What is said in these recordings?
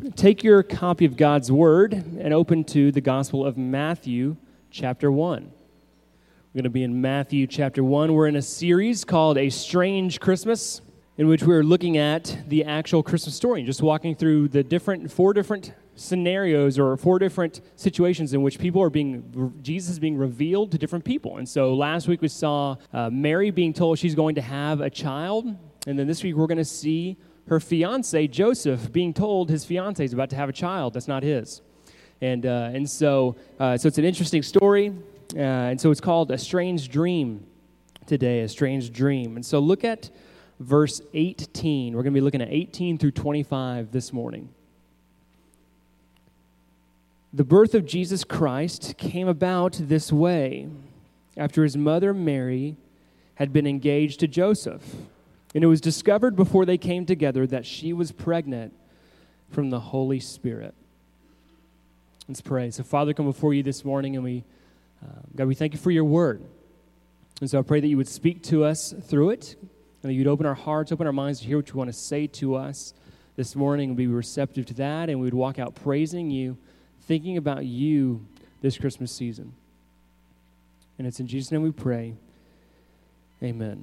take your copy of God's Word and open to the Gospel of Matthew, chapter 1. We're going to be in Matthew, chapter 1. We're in a series called A Strange Christmas, in which we're looking at the actual Christmas story, just walking through the four different scenarios or four different situations in which Jesus is being revealed to different people. And so last week we saw Mary being told she's going to have a child, and then this week we're going to see her fiancé, Joseph, being told his fiancé is about to have a child that's not his. And so it's an interesting story, and so it's called A Strange Dream today, A Strange Dream. And so look at verse 18. We're going to be looking at 18 through 25 this morning. The birth of Jesus Christ came about this way, after his mother Mary had been engaged to Joseph. And it was discovered before they came together that she was pregnant from the Holy Spirit. Let's pray. So, Father, come before you this morning, and God, we thank you for your word. And so I pray that you would speak to us through it, and that you'd open our hearts, open our minds to hear what you want to say to us this morning, and be receptive to that, and we would walk out praising you, thinking about you this Christmas season. And it's in Jesus' name we pray. Amen.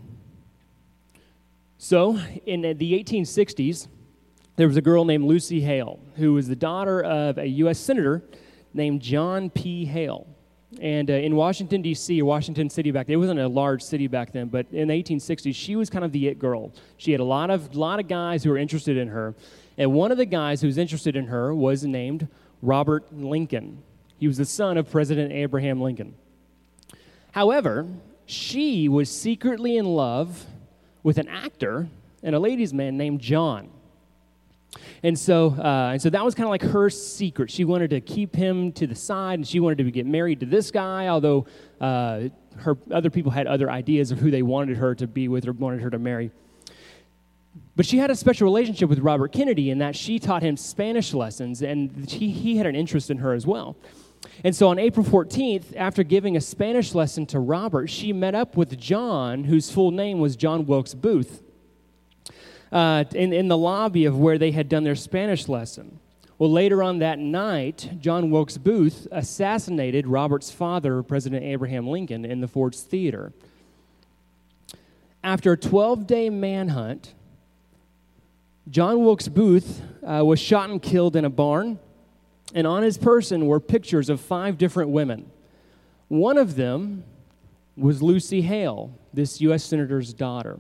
So, in the 1860s, there was a girl named Lucy Hale, who was the daughter of a U.S. senator named John P. Hale. And in Washington, D.C., or Washington City back then, it wasn't a large city back then, but in the 1860s, she was kind of the it girl. She had a lot of guys who were interested in her. And one of the guys who was interested in her was named Robert Lincoln. He was the son of President Abraham Lincoln. However, she was secretly in love with an actor and a ladies' man named John. And so that was kind of like her secret. She wanted to keep him to the side, and she wanted to get married to this guy, although her other people had other ideas of who they wanted her to be with or wanted her to marry. But she had a special relationship with Robert Kennedy in that she taught him Spanish lessons, and he had an interest in her as well. And so on April 14th, after giving a Spanish lesson to Robert, she met up with John, whose full name was John Wilkes Booth, in the lobby of where they had done their Spanish lesson. Well, later on that night, John Wilkes Booth assassinated Robert's father, President Abraham Lincoln, in the Ford's Theater. After a 12-day manhunt, John Wilkes Booth was shot and killed in a barn, and on his person were pictures of 5 different women. One of them was Lucy Hale, this U.S. Senator's daughter.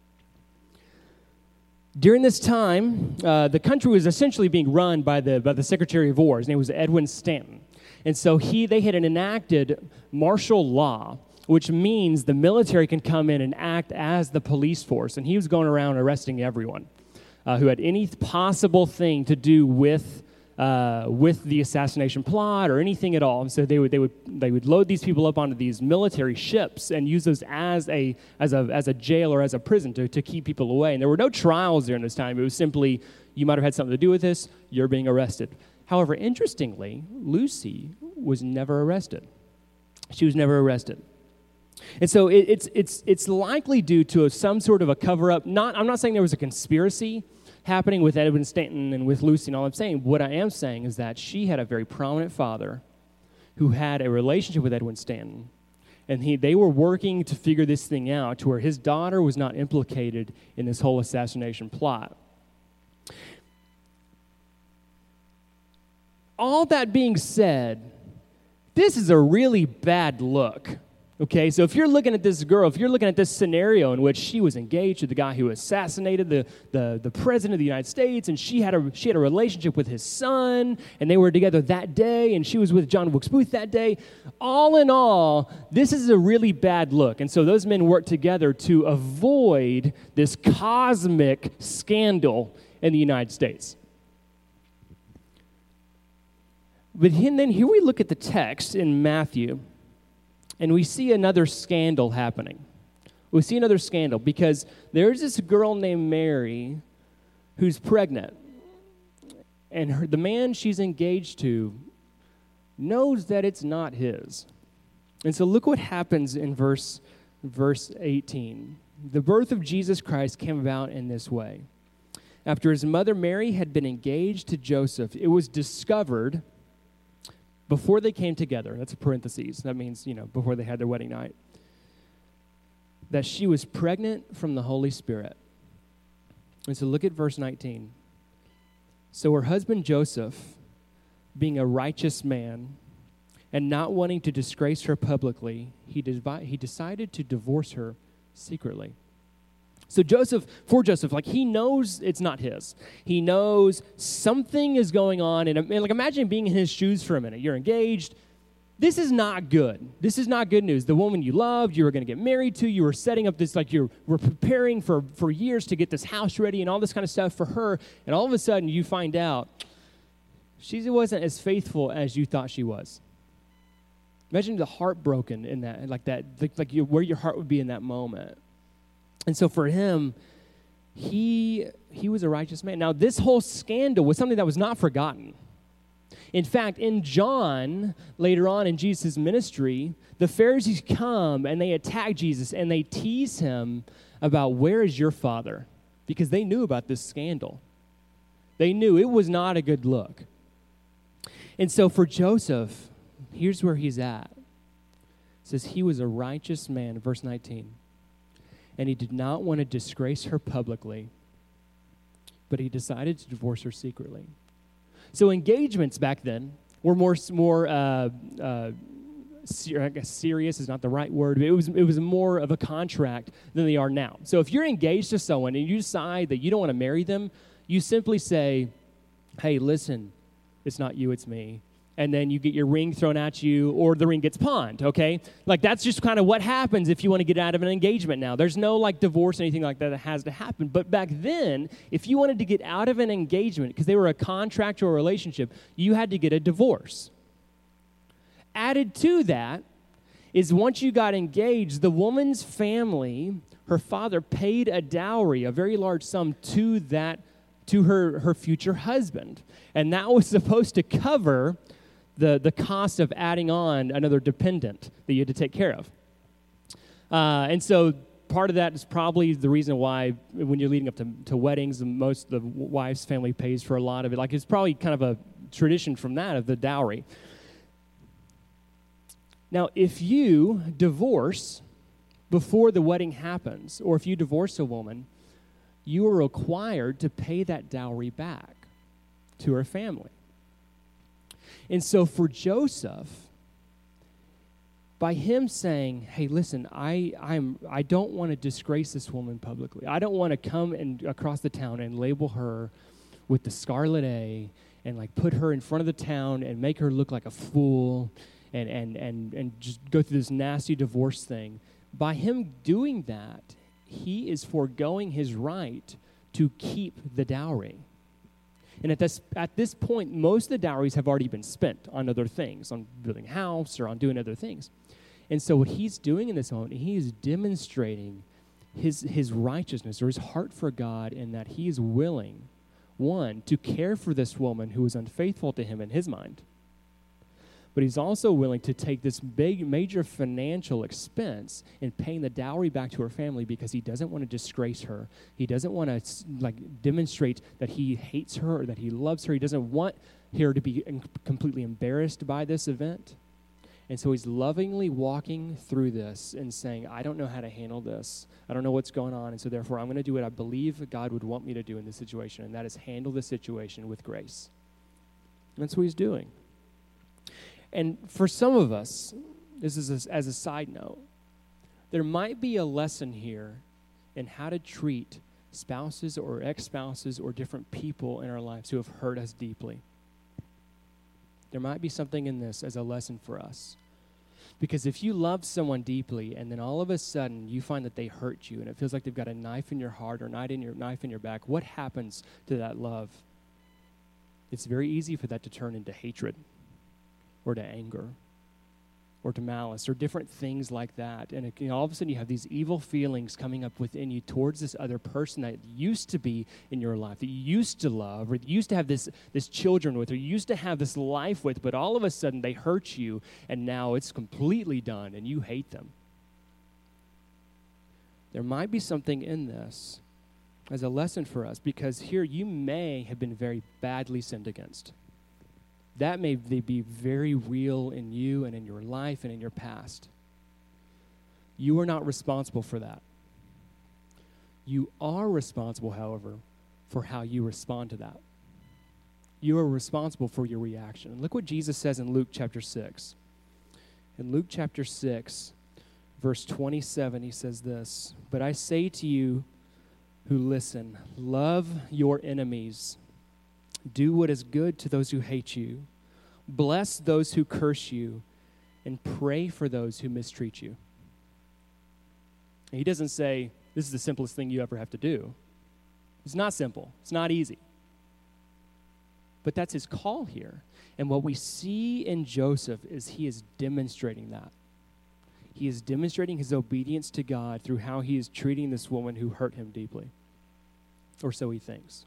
During this time, the country was essentially being run by the Secretary of War. His name was Edwin Stanton. And so they had enacted martial law, which means the military can come in and act as the police force. And he was going around arresting everyone who had any possible thing to do with the assassination plot or anything at all. And so they would load these people up onto these military ships and use those as a jail or as a prison to keep people away. And there were no trials during this time. It was simply, you might have had something to do with this, you're being arrested. However, interestingly, Lucy was never arrested. She was never arrested. And so it's likely due to some sort of a cover-up. I'm not saying there was a conspiracy happening with Edwin Stanton and with Lucy and all I'm saying. What I am saying is that she had a very prominent father who had a relationship with Edwin Stanton, and they were working to figure this thing out to where his daughter was not implicated in this whole assassination plot. All that being said, this is a really bad look. Okay, so if you're looking at this girl, if you're looking at this scenario in which she was engaged to the guy who assassinated the president of the United States, and she had a relationship with his son, and they were together that day, and she was with John Wilkes Booth that day, all in all, this is a really bad look. And so those men worked together to avoid this cosmic scandal in the United States. But then here we look at the text in Matthew, and we see another scandal happening. We see another scandal because there's this girl named Mary who's pregnant. And the man she's engaged to knows that it's not his. And so look what happens in verse 18. The birth of Jesus Christ came about in this way. After his mother Mary had been engaged to Joseph, it was discovered before they came together, that's a parentheses, that means, before they had their wedding night, that she was pregnant from the Holy Spirit. And so look at verse 19. So her husband Joseph, being a righteous man and not wanting to disgrace her publicly, he decided to divorce her secretly. So for Joseph, he knows it's not his. He knows something is going on. And imagine being in his shoes for a minute. You're engaged. This is not good. This is not good news. The woman you loved, you were going to get married to, you were setting up this, you were preparing for years to get this house ready and all this kind of stuff for her. And all of a sudden you find out she wasn't as faithful as you thought she was. Imagine the heartbroken in that, where your heart would be in that moment. And so for him, he was a righteous man. Now, this whole scandal was something that was not forgotten. In fact, in John, later on in Jesus' ministry, the Pharisees come and they attack Jesus and they tease him about, where is your father? Because they knew about this scandal. They knew it was not a good look. And so for Joseph, here's where he's at. It says he was a righteous man, verse 19. And he did not want to disgrace her publicly, but he decided to divorce her secretly. So engagements back then were more I guess serious is not the right word, but it was more of a contract than they are now. So if you're engaged to someone and you decide that you don't want to marry them, you simply say, hey, listen, it's not you, it's me. And then you get your ring thrown at you, or the ring gets pawned, okay? That's just kind of what happens if you want to get out of an engagement now. There's no, divorce or anything like that has to happen. But back then, if you wanted to get out of an engagement, because they were a contractual relationship, you had to get a divorce. Added to that is once you got engaged, the woman's family, her father, paid a dowry, a very large sum, to her future husband. And that was supposed to cover the cost of adding on another dependent that you had to take care of. And so part of that is probably the reason why when you're leading up to weddings, most of the wife's family pays for a lot of it. It's probably kind of a tradition from that of the dowry. Now, if you divorce before the wedding happens, or if you divorce a woman, you are required to pay that dowry back to her family. And so for Joseph, by him saying, hey, listen, I don't want to disgrace this woman publicly. I don't want to come across the town and label her with the scarlet A and put her in front of the town and make her look like a fool and just go through this nasty divorce thing. By him doing that, he is foregoing his right to keep the dowry. And at this point, most of the dowries have already been spent on other things, on building a house or on doing other things. And so what he's doing in this moment, he is demonstrating his righteousness or his heart for God, in that he is willing, one, to care for this woman who is unfaithful to him in his mind. But he's also willing to take this big, major financial expense in paying the dowry back to her family, because he doesn't want to disgrace her. He doesn't want to demonstrate that he hates her or that he loves her. He doesn't want her to be completely embarrassed by this event. And so he's lovingly walking through this and saying, I don't know how to handle this. I don't know what's going on. And so therefore, I'm going to do what I believe God would want me to do in this situation, and that is handle the situation with grace. And that's what he's doing. And for some of us, this is as a side note, there might be a lesson here in how to treat spouses or ex-spouses or different people in our lives who have hurt us deeply. There might be something in this as a lesson for us. Because if you love someone deeply and then all of a sudden you find that they hurt you and it feels like they've got a knife in your heart or knife in your back, what happens to that love? It's very easy for that to turn into hatred, or to anger, or to malice, or different things like that. And all of a sudden you have these evil feelings coming up within you towards this other person that used to be in your life, that you used to love, or you used to have this children with, or you used to have this life with, but all of a sudden they hurt you, and now it's completely done, and you hate them. There might be something in this as a lesson for us, because here you may have been very badly sinned against. That may be very real in you and in your life and in your past. You are not responsible for that. You are responsible, however, for how you respond to that. You are responsible for your reaction. And look what Jesus says in Luke chapter 6. In Luke chapter 6, verse 27, he says this, "But I say to you who listen, love your enemies. Do what is good to those who hate you. Bless those who curse you, and pray for those who mistreat you." And he doesn't say, this is the simplest thing you ever have to do. It's not simple. It's not easy. But that's his call here. And what we see in Joseph is he is demonstrating that. He is demonstrating his obedience to God through how he is treating this woman who hurt him deeply. Or so he thinks.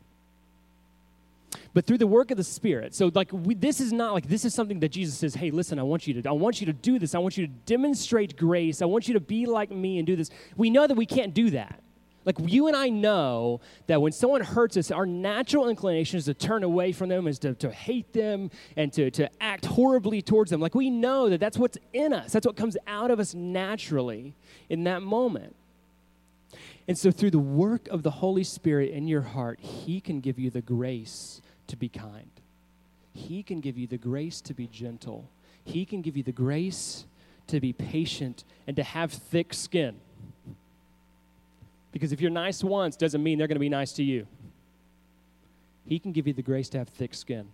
But through the work of the Spirit. So this is not like, this is something that Jesus says, hey, listen, I want you to do this. I want you to demonstrate grace. I want you to be like me and do this. We know that we can't do that. Like, you and I know that when someone hurts us, our natural inclination is to turn away from them, is to hate them, and to act horribly towards them. Like, we know that that's what's in us. That's what comes out of us naturally in that moment. And so through the work of the Holy Spirit in your heart, he can give you the grace to be kind. He can give you the grace to be gentle. He can give you the grace to be patient and to have thick skin. Because if you're nice once, doesn't mean they're going to be nice to you. He can give you the grace to have thick skin.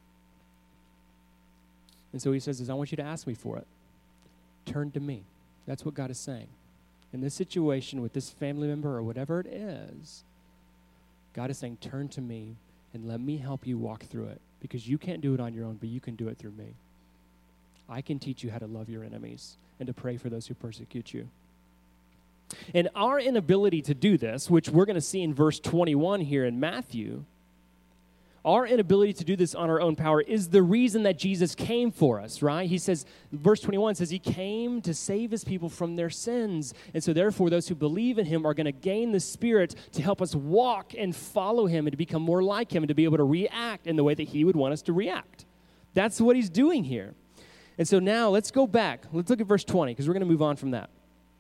And so he says, I want you to ask me for it. Turn to me. That's what God is saying. In this situation with this family member or whatever it is, God is saying, turn to me and let me help you walk through it. Because you can't do it on your own, but you can do it through me. I can teach you how to love your enemies and to pray for those who persecute you. And our inability to do this, which we're going to see in verse 21 here in Matthew, our inability to do this on our own power is the reason that Jesus came for us, right? He says, verse 21 says, he came to save his people from their sins. And so therefore, those who believe in him are going to gain the Spirit to help us walk and follow him and to become more like him and to be able to react in the way that he would want us to react. That's what he's doing here. And so now let's go back. Let's look at verse 20 because we're going to move on from that.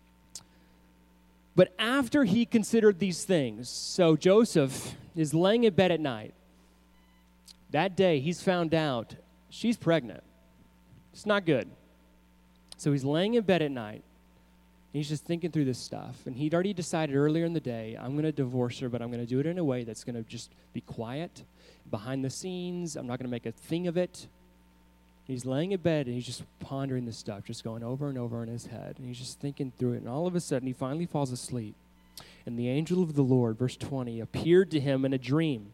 But after he considered these things, so Joseph is laying in bed at night. That day, he's found out she's pregnant. It's not good. So he's laying in bed at night. And he's just thinking through this stuff. And he'd already decided earlier in the day, I'm going to divorce her, but I'm going to do it in a way that's going to just be quiet, behind the scenes. I'm not going to make a thing of it. He's laying in bed, and he's just pondering this stuff, just going over and over in his head. And he's just thinking through it. And all of a sudden, he finally falls asleep. And the angel of the Lord, verse 20, appeared to him in a dream,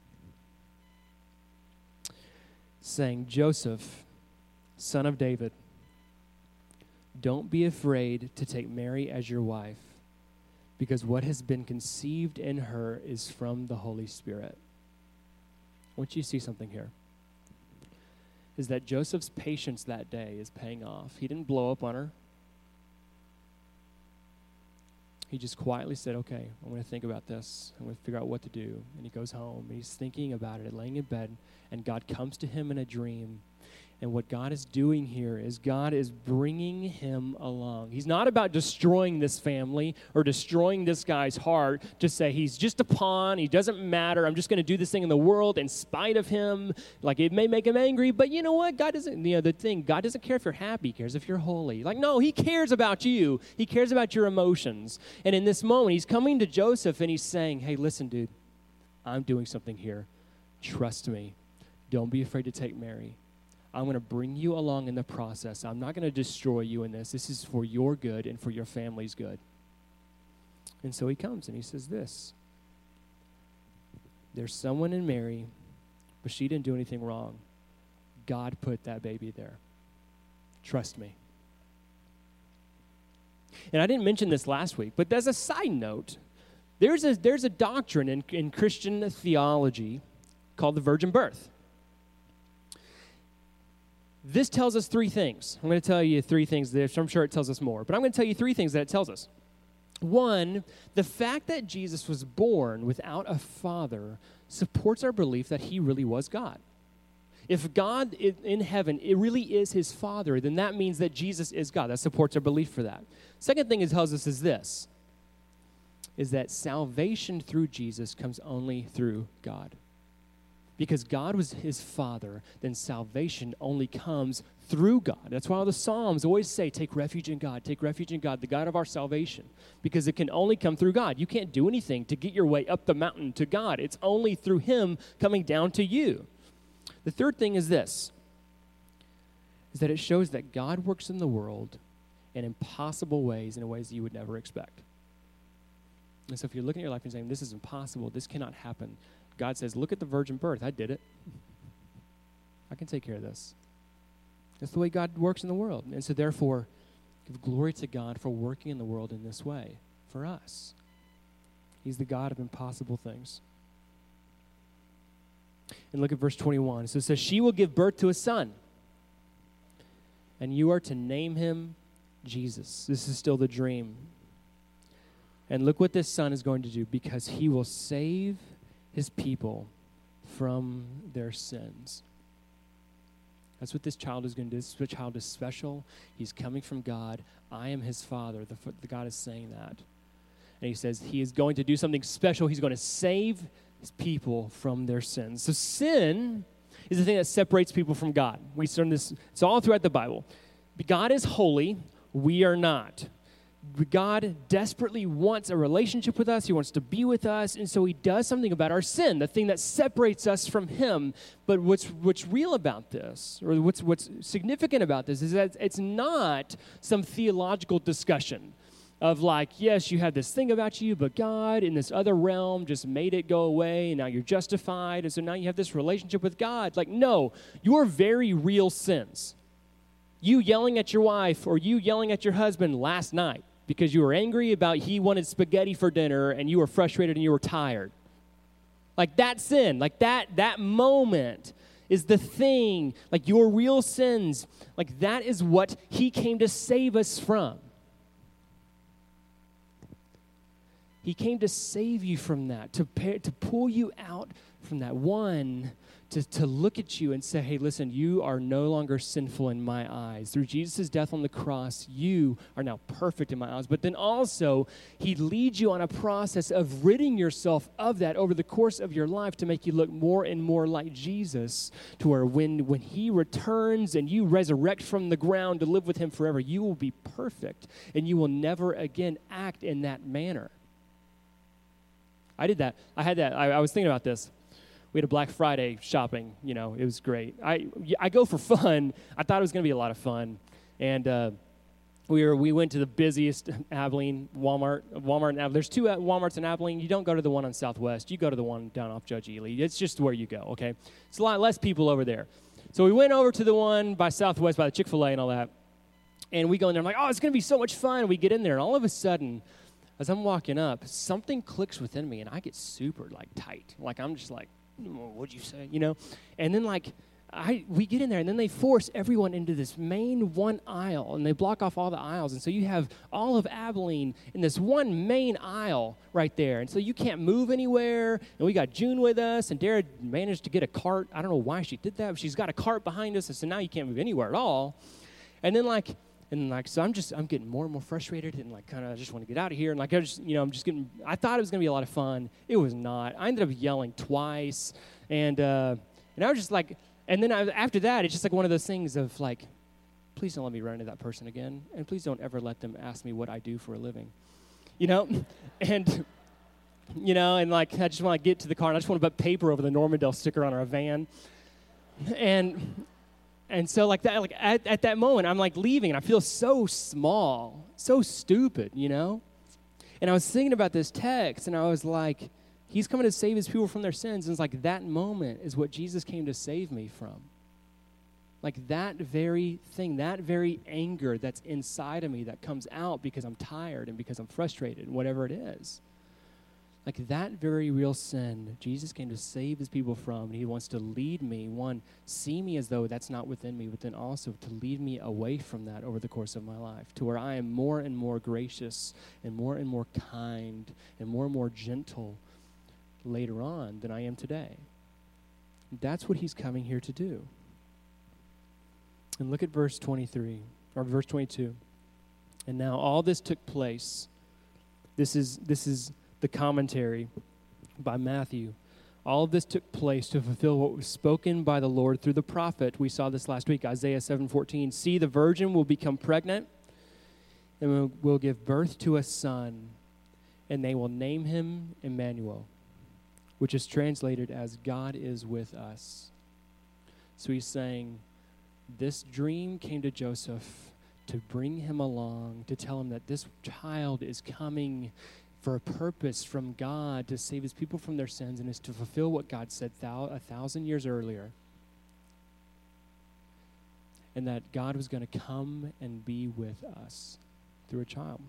saying, Joseph, son of David, don't be afraid to take Mary as your wife, because what has been conceived in her is from the Holy Spirit. I want you to see something here. Is that Joseph's patience that day is paying off. He didn't blow up on her. He just quietly said, okay, I'm going to think about this. I'm going to figure out what to do. And he goes home, and he's thinking about it, laying in bed, and God comes to him in a dream. And what God is doing here is God is bringing him along. He's not about destroying this family or destroying this guy's heart to say he's just a pawn, he doesn't matter, I'm just going to do this thing in the world in spite of him. Like, it may make him angry, but you know what? God doesn't, God doesn't care if you're happy, he cares if you're holy. Like, no, he cares about you. He cares about your emotions. And in this moment, he's coming to Joseph and he's saying, hey, listen, dude, I'm doing something here. Trust me. Don't be afraid to take Mary. I'm going to bring you along in the process. I'm not going to destroy you in this. This is for your good and for your family's good. And so he comes and he says this. There's someone in Mary, but she didn't do anything wrong. God put that baby there. Trust me. And I didn't mention this last week, but as a side note, there's a doctrine in Christian theology called the virgin birth. This tells us three things. I'm going to tell you three things. I'm sure it tells us more, but I'm going to tell you three things that it tells us. One, the fact that Jesus was born without a father supports our belief that he really was God. If God in heaven, it really is his Father, then that means that Jesus is God. That supports our belief for that. Second thing it tells us is this, is that salvation through Jesus comes only through God. Because God was his Father, then salvation only comes through God. That's why all the Psalms always say, take refuge in God, the God of our salvation. Because it can only come through God. You can't do anything to get your way up the mountain to God. It's only through him coming down to you. The third thing is this, is that it shows that God works in the world in impossible ways, in ways that you would never expect. And so if you're looking at your life and saying, this is impossible, this cannot happen, God says, look at the virgin birth. I did it. I can take care of this. That's the way God works in the world. And so therefore, give glory to God for working in the world in this way for us. He's the God of impossible things. And look at verse 21. So it says, she will give birth to a son, and you are to name him Jesus. This is still the dream. And look what this son is going to do, because he will save his people from their sins. That's what this child is going to do. This child is special. He's coming from God. I am his father. The God is saying that. And he says he is going to do something special. He's going to save his people from their sins. So sin is the thing that separates people from God. We learn this, it's all throughout the Bible. God is holy, we are not. God desperately wants a relationship with us. He wants to be with us, and so he does something about our sin, the thing that separates us from him. But what's real about this, or what's significant about this, is that it's not some theological discussion of like, yes, you have this thing about you, but God in this other realm just made it go away, and now you're justified, and so now you have this relationship with God. Like, no, your very real sins. You yelling at your wife or you yelling at your husband last night because you were angry about he wanted spaghetti for dinner and you were frustrated and you were tired. Like that sin, like that moment is the thing, like your real sins, like that is what he came to save us from. He came to save you from that, to pull you out from that. One, to look at you and say, hey, listen, you are no longer sinful in my eyes. Through Jesus' death on the cross, you are now perfect in my eyes. But then also, he leads you on a process of ridding yourself of that over the course of your life to make you look more and more like Jesus, to where when he returns and you resurrect from the ground to live with him forever, you will be perfect and you will never again act in that manner. I did that. I had that. I was thinking about this. We had a Black Friday shopping. You know, it was great. I go for fun. I thought it was going to be a lot of fun. And we went to the busiest Abilene Walmart in Abilene. There's two Walmarts in Abilene. You don't go to the one on Southwest. You go to the one down off Judge Ely. It's just where you go, okay? It's a lot less people over there. So we went over to the one by Southwest, by the Chick-fil-A and all that. And we go in there. I'm like, oh, it's going to be so much fun. We get in there, and all of a sudden, as I'm walking up, something clicks within me, and I get super, like, tight. Like, I'm just like, what'd you say, you know? And then, like, we get in there, and then they force everyone into this main one aisle, and they block off all the aisles. And so you have all of Abilene in this one main aisle right there. And so you can't move anywhere. And we got June with us, and Dara managed to get a cart. I don't know why she did that, but she's got a cart behind us, and so now you can't move anywhere at all. And then, so I'm getting more and more frustrated, and like kind of I just want to get out of here. And like I thought it was gonna be a lot of fun. It was not. I ended up yelling twice, and I was just like, and then after that, it's just like one of those things of like, please don't let me run into that person again, and please don't ever let them ask me what I do for a living, you know, and and like I just want to get to the car, and I just want to put paper over the Normandale sticker on our van, And so like that, like at that moment, I'm like leaving, and I feel so small, so stupid, you know? And I was thinking about this text, and I was like, he's coming to save his people from their sins. And it's like that moment is what Jesus came to save me from. Like that very thing, that very anger that's inside of me that comes out because I'm tired and because I'm frustrated, whatever it is. Like that very real sin, Jesus came to save his people from, and he wants to lead me, one, see me as though that's not within me, but then also to lead me away from that over the course of my life, to where I am more and more gracious and more kind and more gentle later on than I am today. That's what he's coming here to do. And look at verse 23, or verse 22. And now all this took place. This is the commentary by Matthew. All of this took place to fulfill what was spoken by the Lord through the prophet. We saw this last week, Isaiah 7:14. See, the virgin will become pregnant and will give birth to a son, and they will name him Emmanuel, which is translated as God is with us. So he's saying, this dream came to Joseph to bring him along, to tell him that this child is coming for a purpose from God to save his people from their sins, and is to fulfill what God said 1,000 years earlier. And that God was going to come and be with us through a child.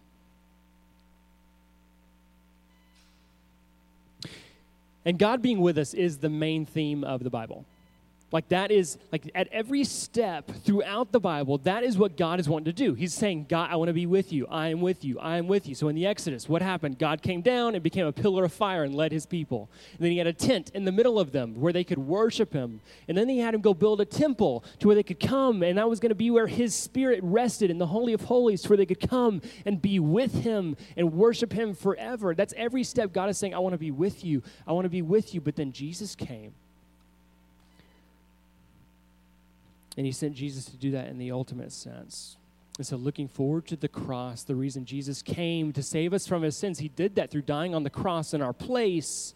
And God being with us is the main theme of the Bible. Like that is, like at every step throughout the Bible, that is what God is wanting to do. He's saying, God, I want to be with you. I am with you. I am with you. So in the Exodus, what happened? God came down and became a pillar of fire and led his people. And then he had a tent in the middle of them where they could worship him. And then he had him go build a temple to where they could come. And that was going to be where his spirit rested in the Holy of Holies, to where they could come and be with him and worship him forever. That's every step God is saying, I want to be with you. I want to be with you. But then Jesus came. And he sent Jesus to do that in the ultimate sense. And so looking forward to the cross, the reason Jesus came to save us from his sins, he did that through dying on the cross in our place.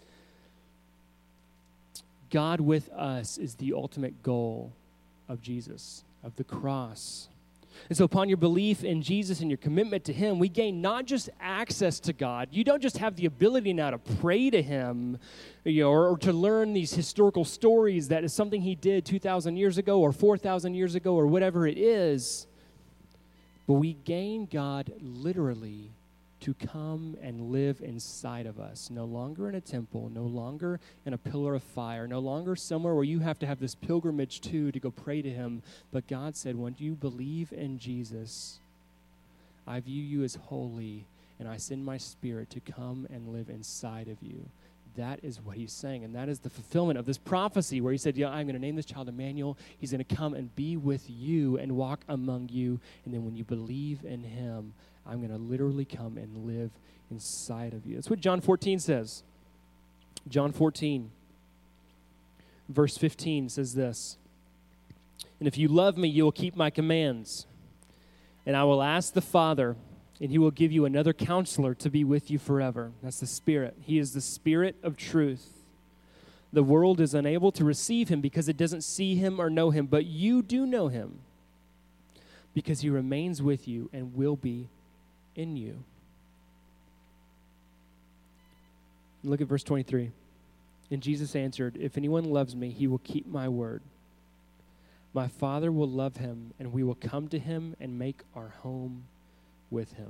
God with us is the ultimate goal of Jesus, of the cross. And so upon your belief in Jesus and your commitment to him, we gain not just access to God. You don't just have the ability now to pray to him, or to learn these historical stories that is something he did 2,000 years ago or 4,000 years ago or whatever it is. But we gain God literally to come and live inside of us, no longer in a temple, no longer in a pillar of fire, no longer somewhere where you have to have this pilgrimage to go pray to him. But God said, when you believe in Jesus, I view you as holy, and I send my spirit to come and live inside of you. That is what he's saying, and that is the fulfillment of this prophecy where he said, I'm going to name this child Emmanuel. He's going to come and be with you and walk among you, and then when you believe in him, I'm going to literally come and live inside of you. That's what John 14 says. John 14, verse 15 says this, and if you love me, you will keep my commands, and I will ask the Father, and he will give you another counselor to be with you forever. That's the Spirit. He is the Spirit of truth. The world is unable to receive him because it doesn't see him or know him, but you do know him because he remains with you and will be in you. Look at verse 23. And Jesus answered, if anyone loves me, he will keep my word. My Father will love him, and we will come to him and make our home with him.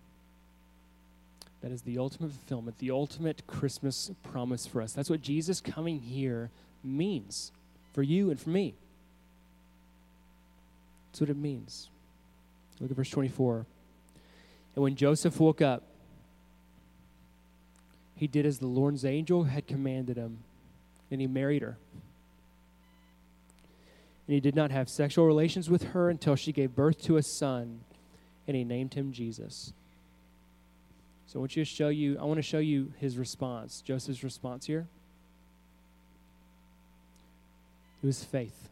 That is the ultimate fulfillment, the ultimate Christmas promise for us. That's what Jesus coming here means for you and for me. That's what it means. Look at verse 24. And when Joseph woke up, he did as the Lord's angel had commanded him, and he married her. And he did not have sexual relations with her until she gave birth to a son, and he named him Jesus. So I want to show you his response, Joseph's response here. It was faith.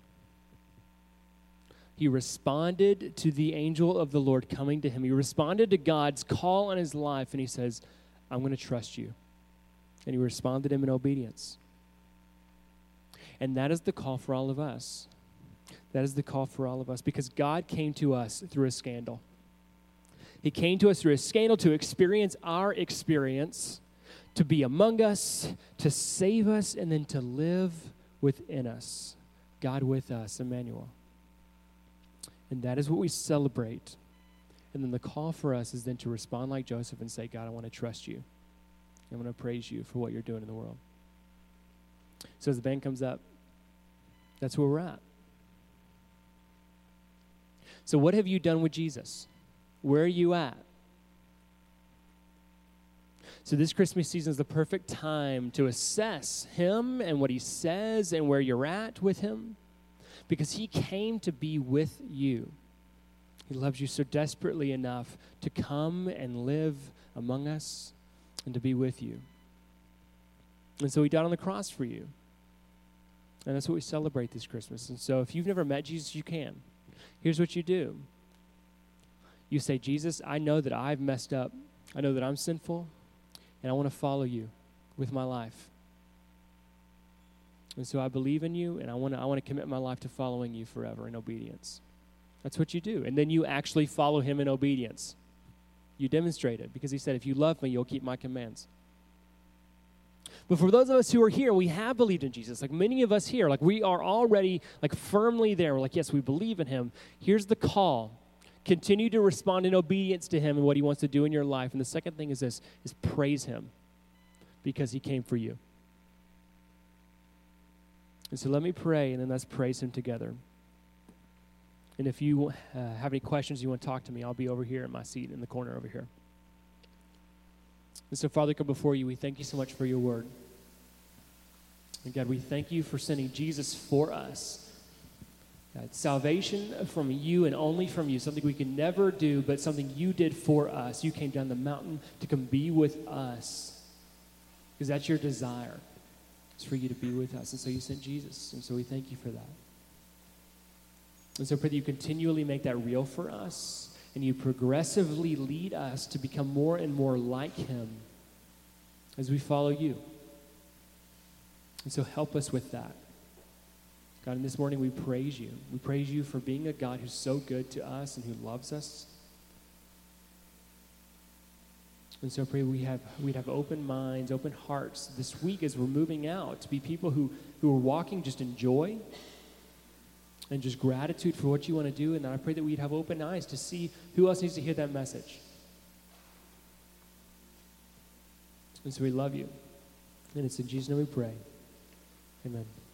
He responded to the angel of the Lord coming to him. He responded to God's call on his life, and he says, I'm going to trust you. And he responded to him in obedience. And that is the call for all of us. That is the call for all of us, because God came to us through a scandal. He came to us through a scandal to experience our experience, to be among us, to save us, and then to live within us. God with us, Emmanuel. And that is what we celebrate. And then the call for us is then to respond like Joseph and say, God, I want to trust you. I'm going to praise you for what you're doing in the world. So as the band comes up, that's where we're at. So what have you done with Jesus? Where are you at? So this Christmas season is the perfect time to assess him and what he says and where you're at with him, because he came to be with you. He loves you so desperately enough to come and live among us and to be with you. And so he died on the cross for you. And that's what we celebrate this Christmas. And so if you've never met Jesus, you can. Here's what you do. You say, Jesus, I know that I've messed up. I know that I'm sinful, and I want to follow you with my life. And so I believe in you, and I want to commit my life to following you forever in obedience. That's what you do. And then you actually follow him in obedience. You demonstrate it, because he said, if you love me, you'll keep my commands. But for those of us who are here, we have believed in Jesus. Like many of us here, like we are already like firmly there. We're like, yes, we believe in him. Here's the call. Continue to respond in obedience to him and what he wants to do in your life. And the second thing is this, is praise him because he came for you. And so let me pray, and then let's praise him together. And if you have any questions, you want to talk to me, I'll be over here in my seat in the corner over here. And so, Father, come before you. We thank you so much for your word. And God, we thank you for sending Jesus for us. God, salvation from you and only from you, something we can never do, but something you did for us. You came down the mountain to come be with us, because that's your desire. It's for you to be with us. And so you sent Jesus. And so we thank you for that. And so I pray that you continually make that real for us, and you progressively lead us to become more and more like him as we follow you. And so help us with that. God, and this morning we praise you. We praise you for being a God who's so good to us and who loves us. And so I pray we'd have open minds, open hearts this week as we're moving out, to be people who are walking just in joy and just gratitude for what you want to do. And then I pray that we'd have open eyes to see who else needs to hear that message. And so we love you. And it's in Jesus' name we pray. Amen.